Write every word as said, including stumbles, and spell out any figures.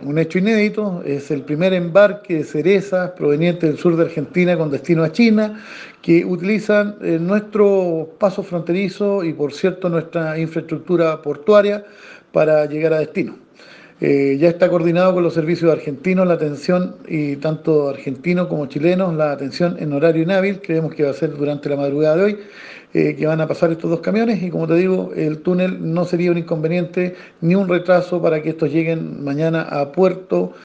un hecho inédito, es el primer embarque de cerezas proveniente del sur de Argentina con destino a China, que utilizan eh, nuestro paso fronterizo y, por cierto, nuestra infraestructura portuaria para llegar a destino. Eh, ya está coordinado con los servicios argentinos la atención, y tanto argentinos como chilenos, la atención en horario inhábil. Creemos que va a ser durante la madrugada de hoy, eh, que van a pasar estos dos camiones, y como te digo, el túnel no sería un inconveniente ni un retraso para que estos lleguen mañana a puerto